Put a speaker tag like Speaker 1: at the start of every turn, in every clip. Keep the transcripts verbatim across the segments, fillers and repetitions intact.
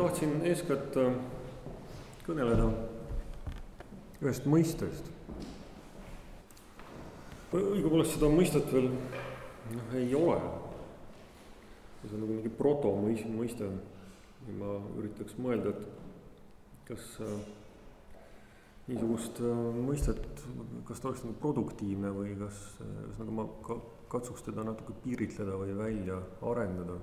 Speaker 1: tahtsin eeskätt kõneleda ühest mõistest. Õigupoolest seda mõistet veel noh, ei ole. See on nagu mingi protomõiste. Ma üritaks mõelda, et kas niisugust mõistet, kas ta oleks nagu produktiivne või kas, kas nagu ma katsuks teda natuke piiritleda või välja arendada.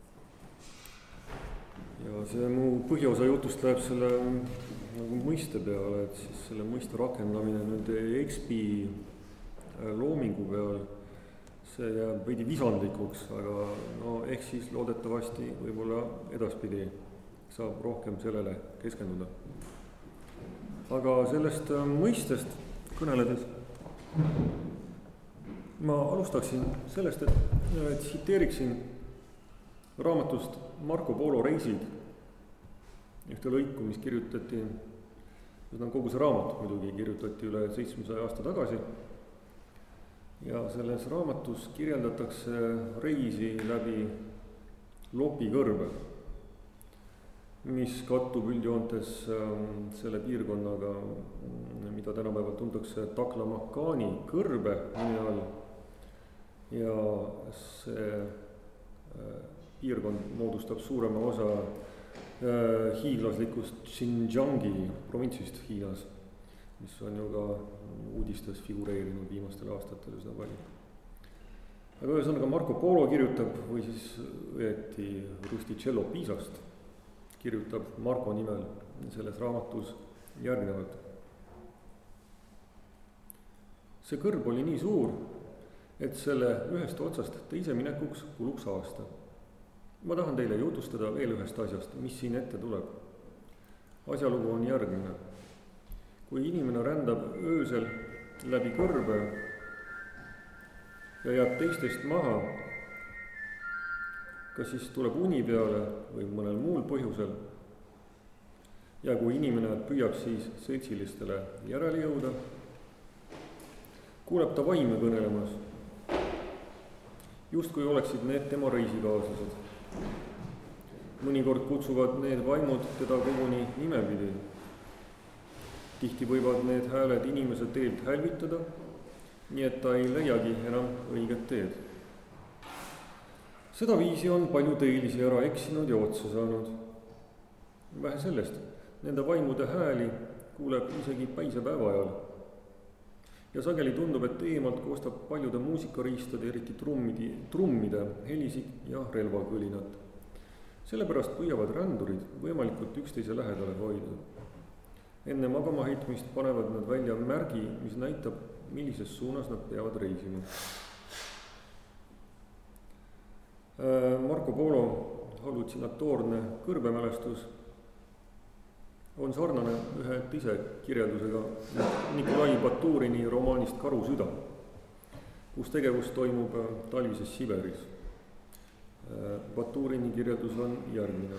Speaker 1: Ja see mu põhiosa jutust läheb selle nagu mõiste peale, et siis selle mõiste rakendamine nüüd ekspi loomingu peal, see jääb veidi visandlikuks, aga no ehk siis loodetavasti võib-olla edaspidi saab rohkem sellele keskenduda. Aga sellest mõistest kõneledes ma alustaksin sellest, et tsiteeriksin raamatust Marco Polo reisid, ühte lõiku, mis kirjutati, kogu see raamat muidugi kirjutati üle seitsmesaja aasta tagasi, ja selles raamatus kirjeldatakse reisi läbi Lopi kõrbe, mis kattub üldjoontes selle piirkonnaga, mida tänapäeval tuntakse Taklamakkani kõrbe nime all, ja see piirkond moodustab suurema osa hiiglaslikust Xinjiangi provintsist Hiinas, mis on ju ka uudistes figureerinud viimastel aastatel üsna palju. Aga ühesõnaga Marco Polo kirjutab, või siis õieti Rustichello Pisast, kirjutab Marco nimel selles raamatus järgnevalt. See kõrb oli nii suur, et selle ühest otsast teise minekuks kuluks aasta. Ma tahan teile jutustada veel ühest asjast, mis siin ette tuleb. Asjalugu on järgmine. Kui inimene rändab öösel läbi kõrbe ja jääb teistest maha, kas siis tuleb uni peale või mõnel muul põhjusel, ja kui inimene püüab siis seltsilistele järele jõuda, kuuleb ta vaime kõnelemas, justkui oleksid need tema reisikaaslased. Mõnikord kutsuvad need vaimud teda koguni nimepidi. Tihti võivad need hääled inimese teelt hälvitada, nii et ta ei leiagi enam õiget teed. Seda viisi on palju teelisi ära eksinud ja otsa saanud. Vähe sellest, nende vaimude hääli kuuleb isegi päisepäeva ajal. Ja sageli tundub, et eemalt koostab paljude muusikariistade, eriti trummide, trummide helisid ja relvakõlinat. Sellepärast püüavad rändurid võimalikult üksteise lähedale hoida. Enne magama heitmist panevad nad välja märgi, mis näitab, millises suunas nad peavad reisima. Marco Polo hallutsinatoorne kõrbemälestus on sarnane ühe teise kirjeldusega Nikolai Baturini romaanist Karu süda, kus tegevus toimub talvises Siberis. Baturini kirjeldus on järgmine.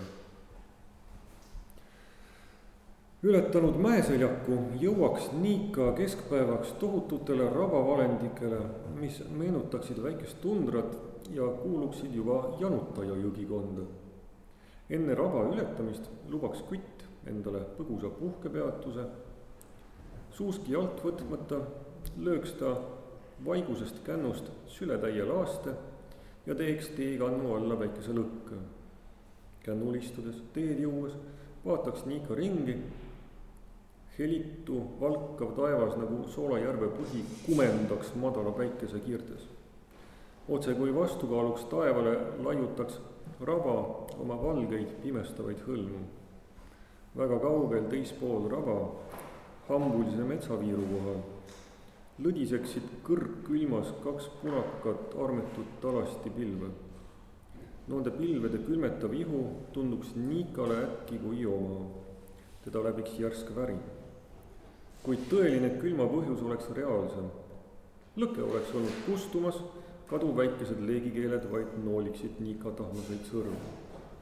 Speaker 1: Ületanud mäeseljaku jõuaks Nika keskpäevaks tohututele rabavalendikele, mis meenutaksid väikest tundrat ja kuuluksid juba Janutaja jõgikonda. Enne raba ületamist lubaks kütt endale põgusa puhkepeatuse, suuski alt võtmata lööks ta vaigusest kännust sületäie laaste ja teeks teekannu alla väikese lõkke. Kännul istudes, teed juues, vaataks Nika ringi, helitu valkav taevas nagu Soolajärve põhi kumendaks madala päikese kiirtes. Otse kui vastukaaluks taevale laiutaks raba oma valgeid pimestavaid hõlmu. Väga kaugel teispool raba, hambulise metsaviiru kohal, lõdiseksid kõrgkülmas kaks punakat armetut talasti pilve. Nende pilvede külmetav ihu tunduks Nikale äkki kui oma. Teda läbiks järsk väri. Kuid tõeline külma põhjus oleks reaalsem. Lõke oleks olnud kustumas, kadu väikesed leegikeeled vaid nooliksid Nika tahmaseid sõrmu.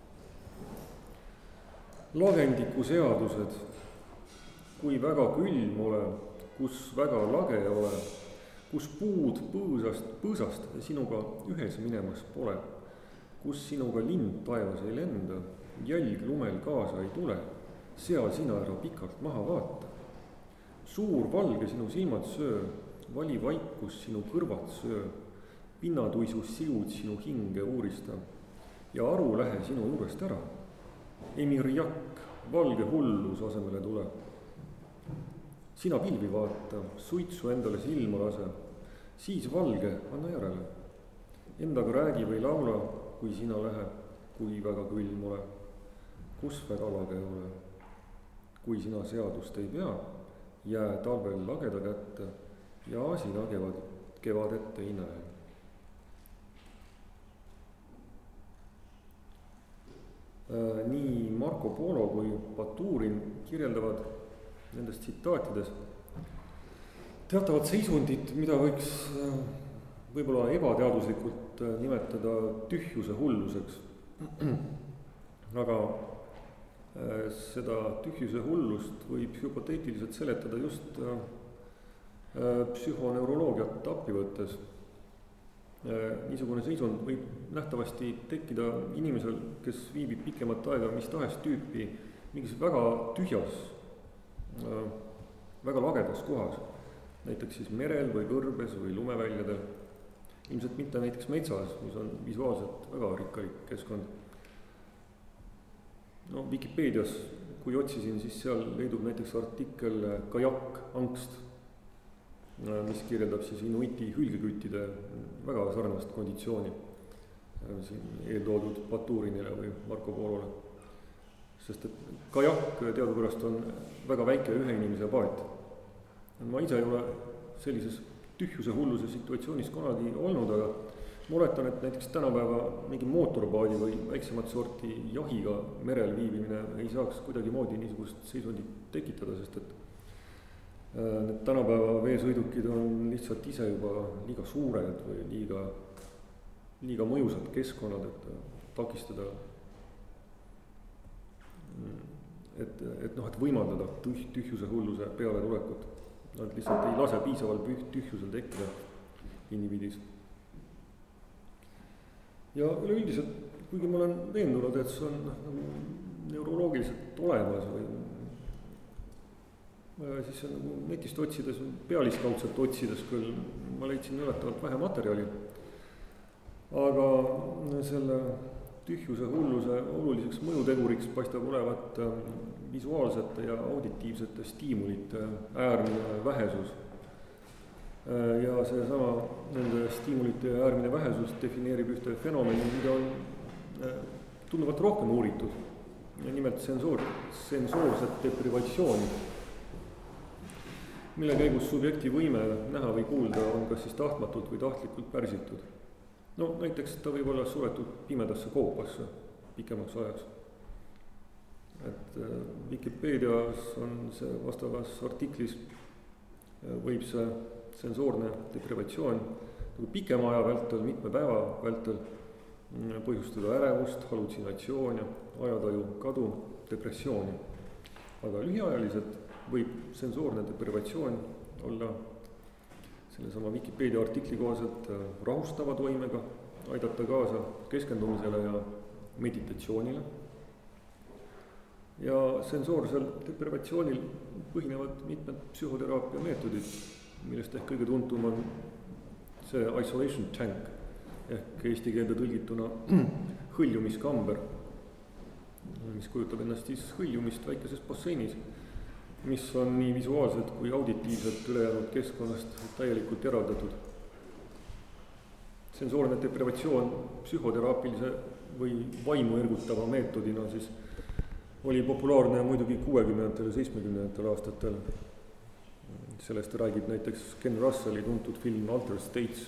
Speaker 1: Lagendiku seadused, kui väga külm ole, kus väga lage ole, kus puud põõsast, põõsast sinuga ühes minemas pole, kus sinuga lind taevas ei lenda, jälg lumel kaasa ei tule, seal sina ära pikalt maha vaata. Suur valge sinu silmad söö, vali vaikus sinu kõrvad söö, pinnatuisus siud sinu hinge uurista ja aru lähe sinu juurest ära. Emirjak, valge hullus asemele tule. Sina pilvi vaata, suitsu endale silma lase, siis valge, anna järele. Endaga räägi või laula, kui sina lähe, kui väga külm ole, kus väga lage ole. Kui sina seadust ei pea, jää talvel lageda kätte ja asina kevad, kevad ette ei näe. Nii Marco Polo kui Baturin kirjeldavad nendes tsitaatides teatavat seisundit, mida võiks võib-olla ebateaduslikult nimetada tühjuse hulluseks. Aga seda tühjuse hullust võib hüpoteetiliselt seletada just psühhoneuroloogiat appi võttes. Niisugune seisund võib nähtavasti tekkida inimesel, kes viibib pikemat aega mis tahes tüüpi mingis väga tühjas, väga lagedas kohas, näiteks siis merel või kõrbes või lumeväljadel, ilmselt mitte näiteks metsas, mis on visuaalselt väga rikkalik keskkond. No Vikipeedias, kui otsisin, siis seal leidub näiteks artikkel Kajak angst, mis kirjeldab siis inuiti hülgeküttide väga sarnast konditsiooni siin eeltoodud Baturinile või Marco Polole. Sest et kajak teadupärast on väga väike ühe inimese paat. Ma ise ei ole sellises tühjuse hulluse situatsioonis kunagi olnud, aga ma oletan, et näiteks tänapäeva mingi mootorpaadi või väiksemat sorti jahiga merel viibimine ei saaks kuidagi moodi niisugust seisundit tekitada, sest et need tänapäeva veesõidukid on lihtsalt ise juba liiga suured või liiga, liiga mõjusad keskkonnad, et takistada Et, et, noh, et võimaldada tüh, tühjuse hulluse peale tulekut. Nad lihtsalt ei lase piisaval tühjusel tekkida indiviidis. Ja üleüldiselt, kuigi ma olen veendunud, et see on nagu neuroloogiliselt olemas või siis on nagu netist otsides, pealiskaudselt otsides küll, ma leidsin ületavalt vähe materjali, aga selle tühjuse hulluse oluliseks mõjuteguriks paistab olevat visuaalsete ja auditiivsete stiimulite äärmine vähesus. Ja see sama nende stiimulite äärmine vähesus defineerib ühte fenomeni, mida on tunduvalt rohkem uuritud. Ja nimelt sensoor, sensoorset deprivatsiooni, mille käigus subjekti võime näha või kuulda on kas siis tahtmatult või tahtlikult pärsitud. No näiteks ta võib olla suletud pimedasse koopasse pikemaks ajaks. Et Vikipeedias on see vastavas artiklis võib see sensoorne deprivatsioon nagu pikema aja vältel, mitme päeva vältel põhjustada ärevust, hallutsinatsiooni, ajataju kadu, depressiooni. Aga lühiajaliselt võib sensoorne deprivatsioon olla sellesama Wikipedia artikli kohaselt rahustava toimega, aidata kaasa keskendumisele ja meditatsioonile. Ja sensoorsel deprivatsioonil põhinevad mitmed psühhoteraapia meetodid, millest ehk kõige tuntum on see isolation tank ehk eesti keelde tõlgituna hõljumiskamber, mis kujutab ennast siis hõljumist väikeses basseinis, mis on nii visuaalselt kui auditiivselt ülejäänud keskkonnast täielikult eraldatud. Sensoorne deprivatsioon psühhoteraapilise või vaimu ergutava meetodina siis oli populaarne muidugi kuuekümnendatel ja seitsmekümnendatel aastatel. Sellest räägib näiteks Ken Russelli tuntud film Altered States.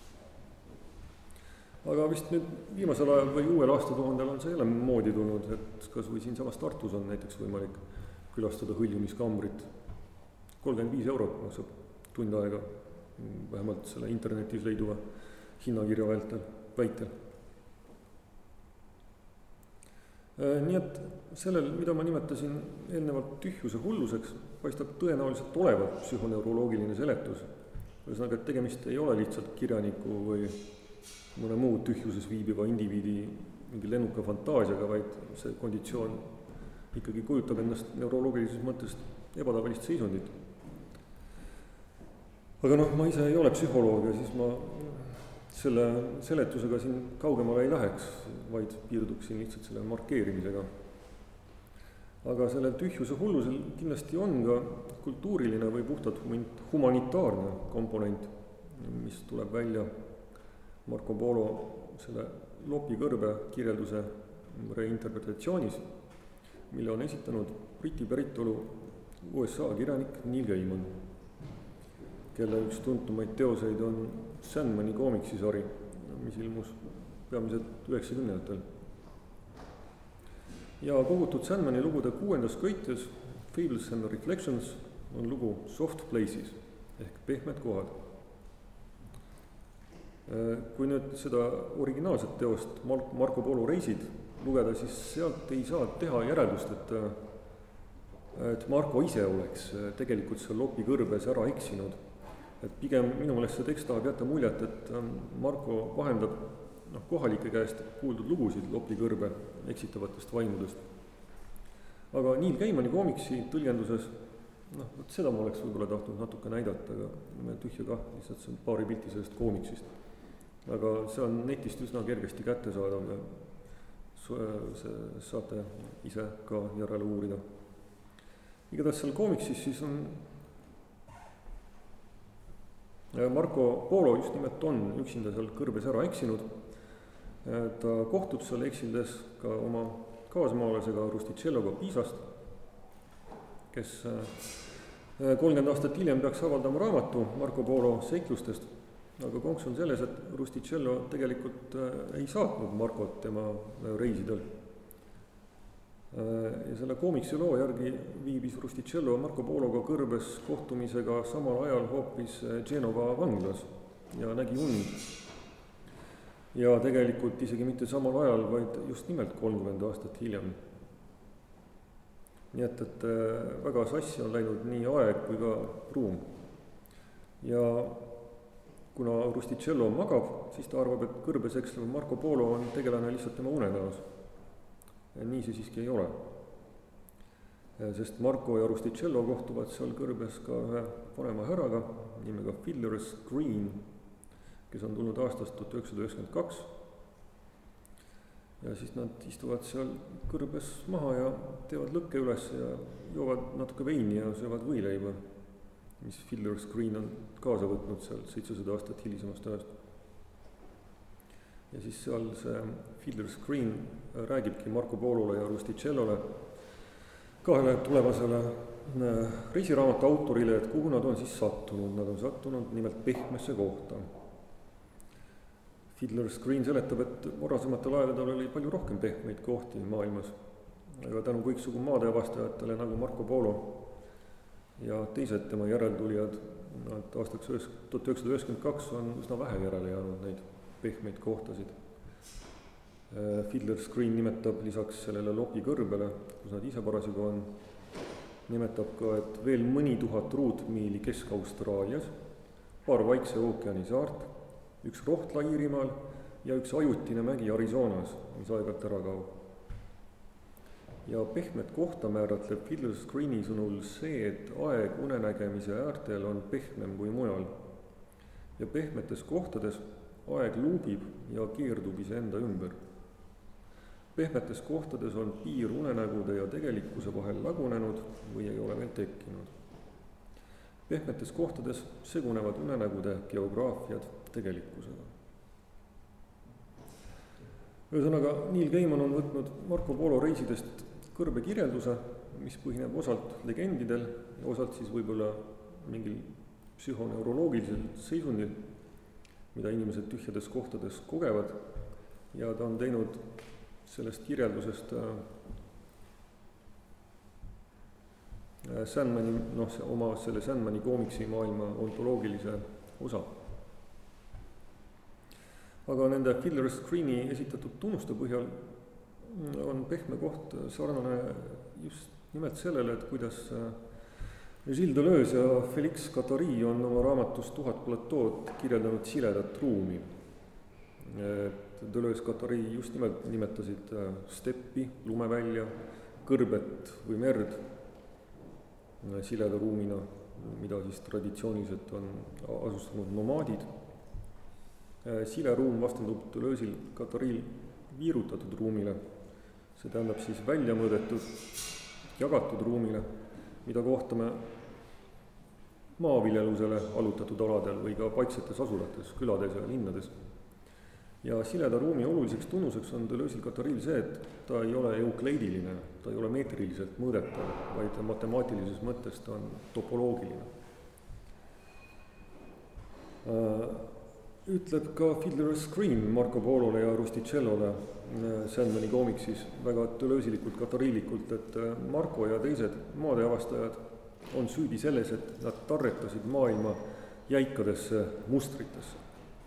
Speaker 1: Aga vist nüüd viimasel ajal või uuel aastatuhandel on see jälle moodi tulnud, et kas või siinsamas Tartus on näiteks võimalik külastada hõljumiskambrit. kolmkümmend viis eurot maksab tund aega, vähemalt selle internetis leiduva hinnakirja vältel, väitel. Nii et sellel, mida ma nimetasin eelnevalt tühjuse hulluseks, paistab tõenäoliselt olevat psühhoneuroloogiline seletus. Ühesõnaga, et tegemist ei ole lihtsalt kirjaniku või mõne muu tühjuses viibiva indiviidi mingi lennuka fantaasiaga, vaid see konditsioon ikkagi kujutab endast neuroloogilises mõttes ebatavalist seisundit. Aga noh, ma ise ei ole psühholoog ja siis ma selle seletusega siin kaugemale ei läheks, vaid piirduksin lihtsalt selle markeerimisega. Aga sellel tühjuse hullusel kindlasti on ka kultuuriline või puhtalt humanitaarne komponent, mis tuleb välja Marco Polo selle lopi kõrbe kirjelduse reinterpretatsioonis, mille on esitanud Briti päritolu U S A kirjanik Neil Gaiman, kelle üks tuntumaid teoseid on Sandmani koomiksisari, mis ilmus peamiselt üheksakümnendatel. Ja kogutud Sandmani lugude kuuendas köites Fables and Reflections on lugu Soft Places ehk pehmed kohad. Kui nüüd seda originaalset teost Marco Polo reisid lugeda, siis sealt ei saa teha järeldust, et, et Marco ise oleks tegelikult seal lopi kõrbes ära eksinud. Et pigem minu meelest see tekst tahab jätta muljet, et Marco vahendab noh, kohalike käest kuuldud lugusid lopi kõrbe eksitavatest vaimudest. Aga Neil Gaimani koomiksi tõlgenduses, noh, seda ma oleks võib-olla tahtnud natuke näidata, aga tühja kah, lihtsalt see on paari pilti sellest koomiksist. Aga see on netist üsna kergesti kätte saadav ja see saate ise ka järele uurida. Igatahes seal koomiksis siis on Marco Polo just nimelt on üksinda seal kõrbes ära eksinud. Ta kohtub seal eksildes ka oma kaasmaalasega Rusticelloga Piisast, kes kolmkümmend aastat hiljem peaks avaldama raamatu Marco Polo seiklustest, aga konks on selles, et Rusticello tegelikult ei saatnud Marcot tema reisidel. Ja selle koomiksi loo järgi viibis Rusticello Marco Pologa kõrbes kohtumisega samal ajal hoopis Genova vanglas ja nägi und. Ja tegelikult isegi mitte samal ajal, vaid just nimelt kolmkümmend aastat hiljem. Nii et, et väga sassi on läinud nii aeg kui ka ruum. Ja kuna Rusticello magab, siis ta arvab, et kõrbes ekslev Marco Polo on tegelane lihtsalt tema unenäos. Nii see siiski ei ole. Sest Marco ja Rusticello kohtuvad seal kõrbes ka ühe vanema härraga nimega Fiddler's Green, kes on tulnud aastast tuhat üheksasada üheksakümmend kaks. Ja siis nad istuvad seal kõrbes maha ja teevad lõkke üles ja joovad natuke veini ja söövad võileiba, mis Fiddler's Green on kaasa võtnud seal seitsesada aastat hilisemast ajast. Ja siis seal see Fiddler's Green räägibki Marco Polole ja Rusticellole, kahele tulevasele reisiraamatu autorile, et kuhu nad on siis sattunud. Nad on sattunud nimelt pehmesse kohta. Fiddler's Green seletab, et varasematel aegadel oli palju rohkem pehmeid kohti maailmas, aga tänu kõiksugu maade avastajatele nagu Marco Polo ja teised tema järeltulijad, nad aastaks tuhat üheksasada üheksakümmend kaks on üsna vähe järele jäänud neid pehmeid kohtasid. Fiddler's Green nimetab lisaks sellele lopi kõrbele, kus nad ise parasjagu on, nimetab ka, et veel mõni tuhat ruutmiili Kesk-Austraalias, paar Vaikse ookeani saart, üks Rohtla Iirimaal ja üks ajutine mägi Arizonas, mis aegalt ära kaob. Ja pehmet kohta määratleb Fiddler's Greeni sõnul see, et aeg unenägemise äärtel on pehmem kui mujal. Ja pehmetes kohtades aeg luubib ja keerdub iseenda ümber. Pehmetes kohtades on piir unenägude ja tegelikkuse vahel lagunenud või ei ole veel tekkinud. Pehmetes kohtades segunevad unenägude geograafiad tegelikkusega. Ühesõnaga, Neil Gaiman on võtnud Marco Polo reisidest kõrbe kirjelduse, mis põhineb osalt legendidel ja osalt siis võib-olla mingil psühhoneuroloogilisel seisundil, mida inimesed tühjades kohtades kogevad, ja ta on teinud sellest kirjeldusest Sandmani, noh, oma selle Sandmani koomiksi maailma ontoloogilise osa. Aga nende Fiddler's Greeni esitatud tunnuste põhjal on pehme koht sarnane just nimelt sellele, et kuidas Gilles Deleuze ja Félix Guattari on oma raamatus Tuhat platood kirjeldanud siledat ruumi. et Deleuze-Guattari just nimelt nimetasid steppi, lumevälja, kõrbet või merd sileda ruumina, mida siis traditsiooniliselt on asustanud nomaadid. Sileruum vastandub Deleuze'il-Guattaril viirutatud ruumile, see tähendab siis välja mõõdetud, jagatud ruumile, mida kohtame maaviljelusele allutatud aladel või ka paiksetes asulates, külades ja linnades. Ja sileda ruumi oluliseks tunnuseks on Deleuze'il-Guattaril see, et ta ei ole eukleidiline, ta ei ole meetriliselt mõõdetav, vaid matemaatilises mõttes ta on topoloogiline. Ütleb ka Fiddler's Green Marco Polole ja Rusticellole Sandmani koomiksis väga Deleuze'ilikult, Guattarilikult, et Marco ja teised maadeavastajad on süüdi selles, et nad tarretasid maailma jäikadesse mustritesse.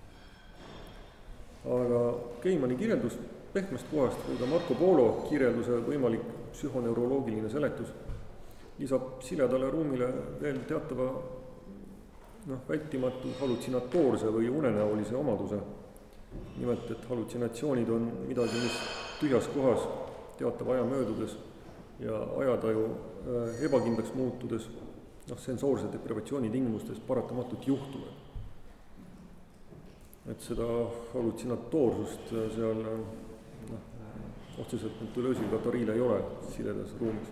Speaker 1: Aga Keimani kirjeldus pehmest kohast või ka Marco Polo kirjelduse võimalik psühhoneuroloogiline seletus lisab siledale ruumile veel teatava noh, vältimatu hallutsinatoorse või unenäolise omaduse. Nimelt, et hallutsinatsioonid on midagi, mis tühjas kohas teatava aja möödudes ja ajataju ebakindlaks muutudes noh, sensoorse deprivatsiooni tingimustes paratamatult juhtuvad. Et seda hallutsinatoorsust seal noh, otseselt Deleuze'il-Guattaril ei ole siledas ruumis.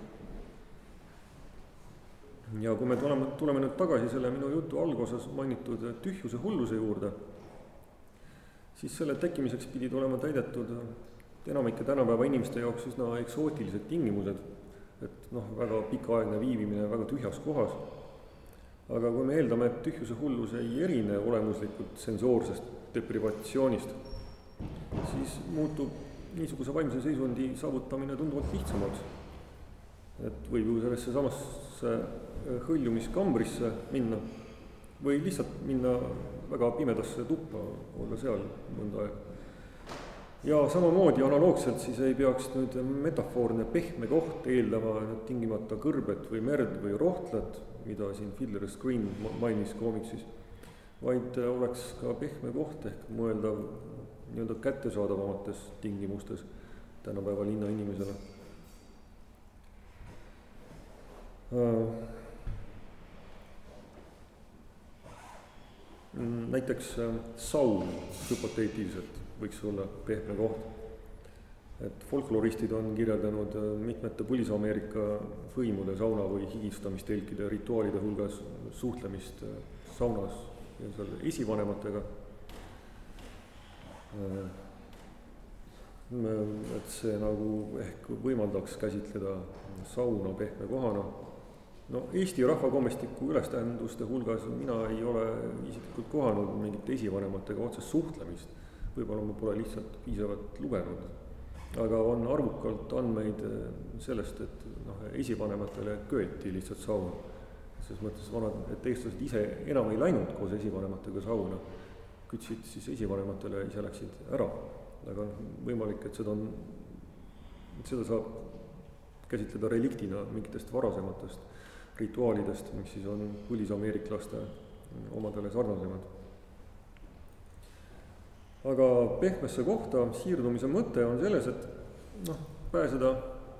Speaker 1: Ja kui me tuleme, tuleme nüüd tagasi selle minu jutu algosas mainitud tühjuse hulluse juurde, siis selle tekkimiseks pidid olema täidetud enamike tänapäeva inimeste jaoks üsna eksootilised tingimused, et noh, väga pikaaegne viibimine väga tühjas kohas. Aga kui me eeldame, et tühjuse hullus ei erine olemuslikult sensoorsest deprivatsioonist, siis muutub niisuguse vaimse seisundi saavutamine tunduvalt lihtsamaks. Et võib ju sellesse samasse hõljumiskambrisse minna või lihtsalt minna väga pimedasse tuppa, olla seal mõnda aega. Ja samamoodi analoogselt siis ei peaks nüüd metafoorne pehme koht eeldama nüüd tingimata kõrbet või merd või rohtlat, mida siin Fiddler's Green mainis koomiksis, vaid oleks ka pehme koht ehk mõeldav nii-öelda kättesaadavamates tingimustes tänapäeva linna inimesele. Näiteks saun hüpoteetiliselt võiks olla pehme koht. Et folkloristid on kirjeldanud mitmete Põlis-Ameerika hõimude sauna või higistamistelkide rituaalide hulgas suhtlemist saunas ja seal esivanematega. Et see nagu ehk võimaldaks käsitleda sauna pehme kohana. No Eesti rahvakomestiku ülestähenduste hulgas mina ei ole isiklikult kohanud mingite esivanematega otsest suhtlemist. Võib-olla ma pole lihtsalt piisavalt lugenud. Aga on arvukalt andmeid sellest, et noh, esivanematele köeti lihtsalt sauna. Selles mõttes vanad, et eestlased ise enam ei läinud koos esivanematega sauna. Kütsid siis esivanematele ise läksid ära. Aga võimalik, et seda, on, seda saab käsitleda reliktina mingitest varasematest rituaalidest, mis siis on põlis-ameeriklaste omadele sarnasemad. Aga pehmesse kohta siirdumise mõte on selles, et noh, pääseda,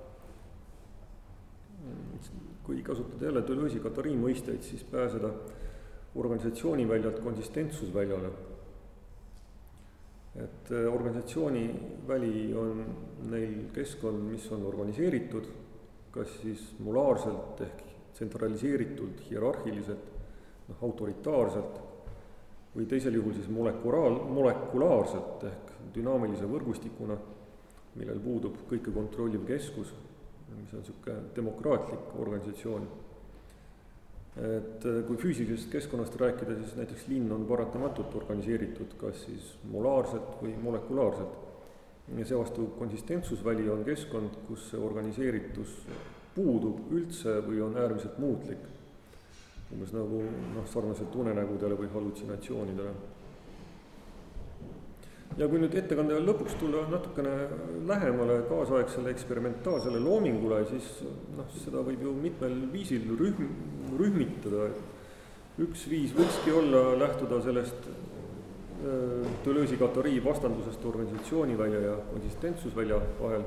Speaker 1: kui kasutada jälle Deleuze-Guattari mõisteid, siis pääseda organisatsiooni väljalt konsistentsusväljale. Et organisatsiooni väli on neil keskkond, mis on organiseeritud, kas siis molaarselt ehk tsentraliseeritult, hierarhiliselt, noh, autoritaarselt või teisel juhul siis molekulaal, molekulaarselt ehk dünaamilise võrgustikuna, millel puudub kõike kontrolliv keskus, mis on niisugune demokraatlik organisatsioon. Et kui füüsilisest keskkonnast rääkida, siis näiteks linn on paratamatult organiseeritud kas siis molaarselt või molekulaarselt. Ja seevastu konsistentsusväli on keskkond, kus see organiseeritus puudub üldse või on äärmiselt muutlik. Umbes nagu noh, sarnaselt unenägudele või hallutsinatsioonidele. Ja kui nüüd ettekande lõpuks tulla natukene lähemale kaasaegsele eksperimentaalsele loomingule, siis noh, seda võib ju mitmel viisil rühm, rühmitada. Üks viis võikski olla lähtuda sellest Deleuze'i kategooria vastandusest organisatsioonivälja ja konsistentsusvälja vahel.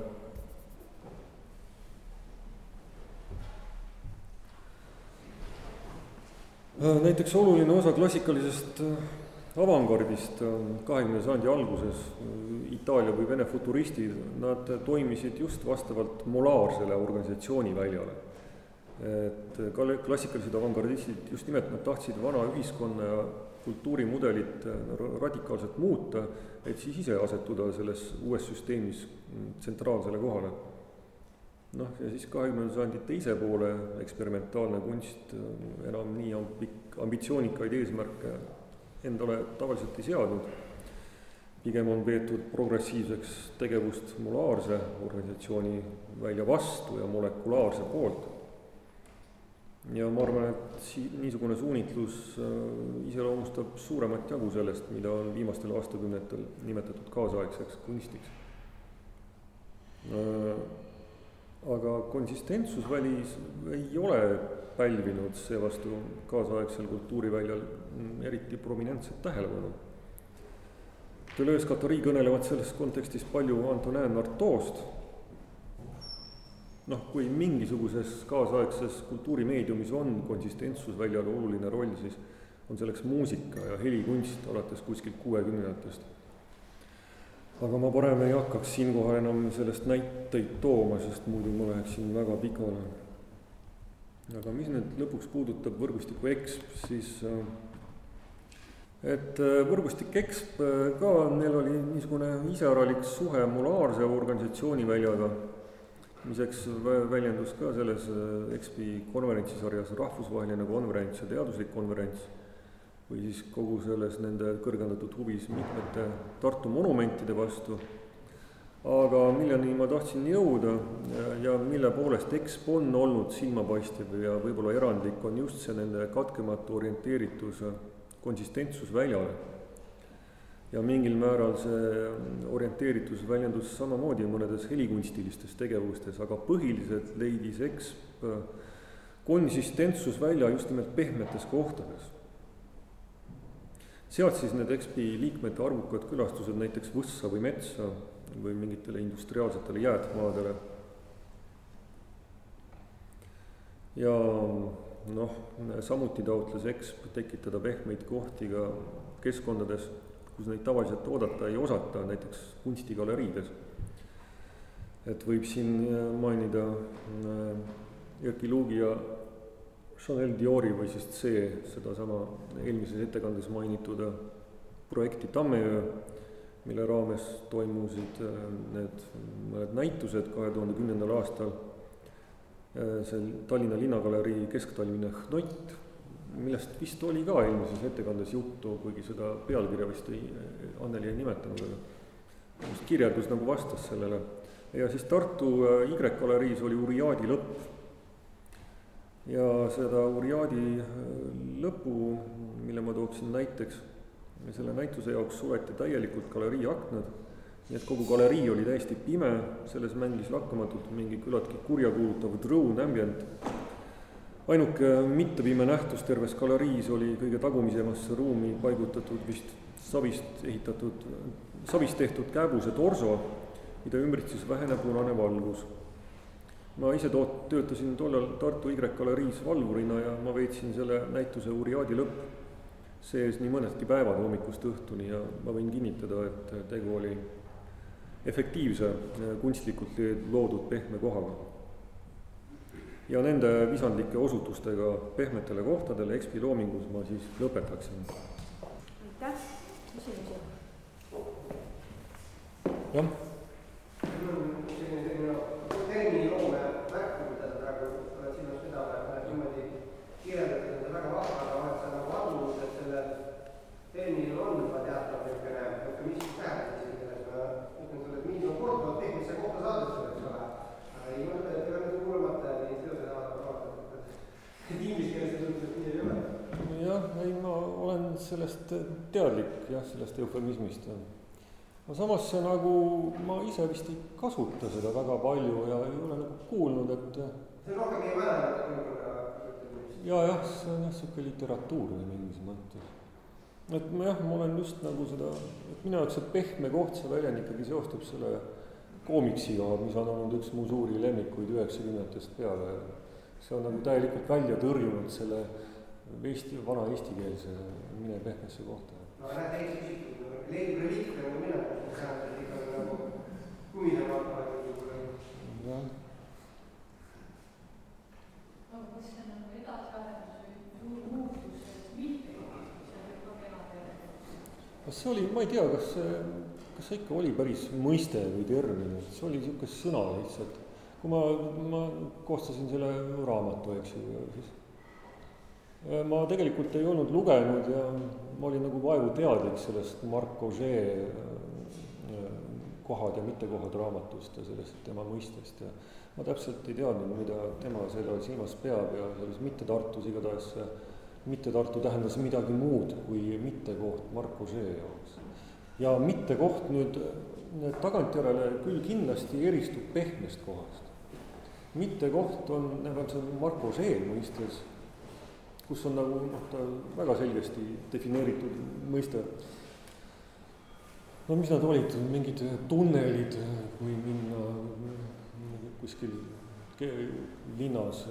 Speaker 1: Näiteks oluline osa klassikalisest avangardist kahekümnenda sajandi alguses Itaalia või Vene futuristid, nad toimisid just vastavalt molaarsele organisatsiooniväljale. Et klassikalised avangardistid just nimelt nad tahtsid vana ühiskonna ja kultuurimudelit radikaalselt muuta, et siis ise asetuda selles uues süsteemis tsentraalsele kohale. Noh, ja siis kahekümnenda sajandi teise poole eksperimentaalne kunst enam nii ambitsioonikaid eesmärke endale tavaliselt ei seadnud. Pigem on peetud progressiivseks tegevust molaarse organisatsiooni välja vastu ja molekulaarse poolt. Ja ma arvan, et niisugune suunitlus iseloomustab suuremat jagu sellest, mida on viimastel aastakümnetel nimetatud kaasaegseks kunstiks. Aga konsistentsusvälis ei ole pälvinud seevastu kaasaegsel kultuuriväljal eriti prominentset tähelepanu. Deleuze kategooria kõnelevad selles kontekstis palju Antonin Artaud'st. Noh, kui mingisuguses kaasaegses kultuurimeediumis on konsistentsusväljal oluline roll, siis on selleks muusika ja helikunst alates kuskilt kuuekümnendatest. Aga ma parem ei hakkaks siinkohal enam sellest näiteid tooma, sest muidu ma läheksin väga pikale. Aga mis nüüd lõpuks puudutab võrgustiku EXP, siis et võrgustik EXP ka, neil oli niisugune iseäralik suhe molaarse organisatsiooniväljaga, miseks väljendus ka selles EXP-i konverentsisarjas rahvusvaheline konverents ja teaduslik konverents või siis kogu selles nende kõrgendatud huvis mitmete Tartu monumentide vastu. Aga milleni ma tahtsin jõuda ja mille poolest EXP on olnud silmapaistev ja võib-olla erandlik on just see nende katkematu orienteeritus konsistentsusväljale. Ja mingil määral see orienteeritus väljendus samamoodi mõnedes helikunstilistes tegevustes, aga põhiliselt leidis EXP konsistentsusvälja just nimelt pehmetes kohtades. Sealt siis need EXP-i liikmete arvukad külastused näiteks Võssa või Metsa või mingitele industriaalsetele jäätmaadele. Ja noh, samuti taotles EXP tekitada pehmeid kohti ka keskkondades, kus neid tavaliselt oodata ei osata, näiteks kunstigaleriides. Et võib siin mainida Erki Luugi ja Chanel Diori või siis see, seda sama eelmises ettekandes mainitud projekti Tammeöö, mille raames toimusid need mõned näitused kahe tuhande kümnendal aastal. See Tallinna linnagalerii Kesk-Tallinna Hnott, millest vist oli ka eelmises ettekandes juttu, kuigi seda pealkirja vist ei, Anneli ei nimetanud, aga just kirjeldus nagu vastas sellele. Ja siis Tartu Y-galeriis oli Uriadi lõpp. Ja seda Uriadi lõpu, mille ma tooksin näiteks, selle näituse jaoks suleti täielikult galerii aknad, nii et kogu galerii oli täiesti pime, selles mängis lakkamatult mingi küllaltki kurjakuulutav drone ambient. Ainuke mittepime nähtus terves galeriis oli kõige tagumisemasse ruumi paigutatud vist savist ehitatud, savist tehtud kääbuse torso, mida ümbritses vähene punane valgus. Ma ise toot, töötasin tollal Tartu Y-galeriis valvurina ja ma veetsin selle näituse Uriadi lõpp sees nii mõnedki päevad hommikust õhtuni ja ma võin kinnitada, et tegu oli efektiivse kunstlikult loodud pehme kohaga. Ja nende visandlike osutustega pehmetele kohtadele EXP-i loomingus ma siis lõpetaksin.
Speaker 2: Aitäh, küsimusi?
Speaker 1: Jah.
Speaker 3: Terminiloome märku, mida sa praegu oled sinust vedama ja paned niimoodi kirjeldada seda väga vahva, aga oled sa nagu adunud, et sellel terminil on juba teatav niisugune mis tähendus, selles ma ütlen sulle, et mind on korduvalt pehmesse kohta saadud selleks ole, aga ei mõtle, et ei ole nüüd kuulamata ja neid seoses avaldab, et inglise keeles see tuntud, et nii ei ole.
Speaker 1: Jah, ei, ma olen sellest teadlik, jah, sellest eufemismist. No samas see nagu, ma ise vist ei kasuta seda väga palju ja ei ole nagu kuulnud, et
Speaker 3: see on rohkem meie määranud,
Speaker 1: ja jah, see on jah siuke literatuurne mingis mõttes. et ma jah, ma olen just nagu seda, et minu jaoks see pehme koht, see väljend ikkagi seostub selle koomiksiga, mis on olnud üks mu suuri lemmikuid üheksakümnendatest peale. See on nagu täielikult välja tõrjunud selle Eesti, vana eestikeelse mine pehmesse kohta.
Speaker 3: No näed, täis küsitud, leib reliikve nagu mina, et tähendab ikka nagu kumidama hakkavad.
Speaker 1: Jah.
Speaker 4: No kas see on nagu edasiarendus või suur muutus, et mitte kohtus, see võib ka kena teha?
Speaker 1: Kas see oli, ma ei tea, kas see, kas see ikka oli päris mõiste või termin, et see oli niisugune sõna lihtsalt. Kui ma, ma koostasin selle raamatu, eks ju, siis ma tegelikult ei olnud lugenud ja ma olin nagu vaevu teadlik sellest Marc Auger kohad ja mittekohad raamatust ja sellest tema mõistest ja ma täpselt ei teadnud, mida tema selle silmas peab ja selles mitte-Tartus igatahes mitte-Tartu tähendas midagi muud kui mittekoht Marc Auger jaoks. Ja mittekoht nüüd tagantjärele küll kindlasti eristub pehmest kohast. Mittekoht on, on see Marc Auger mõistes, kus on nagu noh, ta väga selgesti defineeritud mõiste. No mis nad olid, mingid tunnelid, kui minna kuskil linnas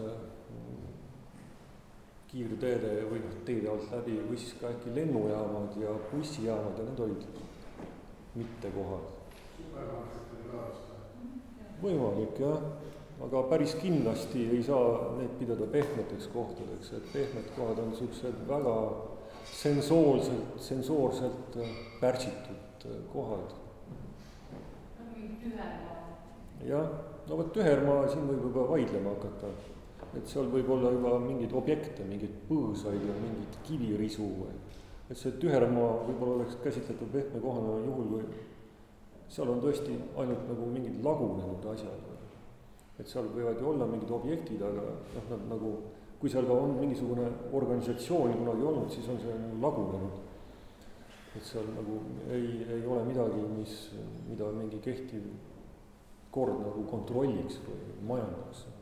Speaker 1: kiirteede või noh, teede alt läbi või siis ka äkki lennujaamad ja bussijaamad ja need olid mittekohad. Võimalik, jah. Aga päris kindlasti ei saa neid pidada pehmeteks kohtadeks, et pehmed kohad on niisugused väga sensoorselt, sensoorselt pärsitud kohad.
Speaker 4: No mingi tühermaa.
Speaker 1: Jah, no võt tühermaa siin võib juba vaidlema hakata, et seal võib olla juba mingeid objekte, mingeid põõsaid ja mingit kivirisu. Et see tühermaa võib-olla oleks käsitletud pehme kohana juhul, või seal on tõesti ainult nagu mingid lagunenud asjad. Et seal võivad ju olla mingid objektid, aga noh, nad nagu, kui seal ka on mingisugune organisatsioon kunagi olnud, siis on see nagu lagunenud. Et seal nagu ei, ei ole midagi, mis, mida mingi kehtiv kord nagu kontrolliks või majandaks.